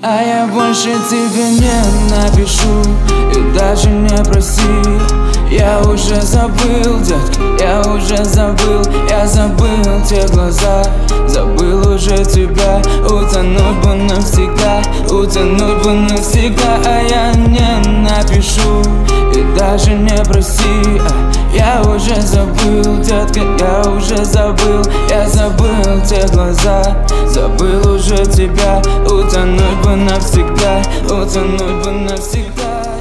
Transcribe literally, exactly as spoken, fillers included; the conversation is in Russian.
А я больше тебе не напишу и даже не проси. Я уже забыл, детка, я уже забыл. Я забыл те глаза, забыл уже тебя. Утонуть бы навсегда, утонуть бы навсегда. А я не напишу и даже не проси. Я уже забыл, детка, я уже забыл. Я забыл те глаза, забыл уже тебя. Утонуть бы навсегда, утонуть бы навсегда.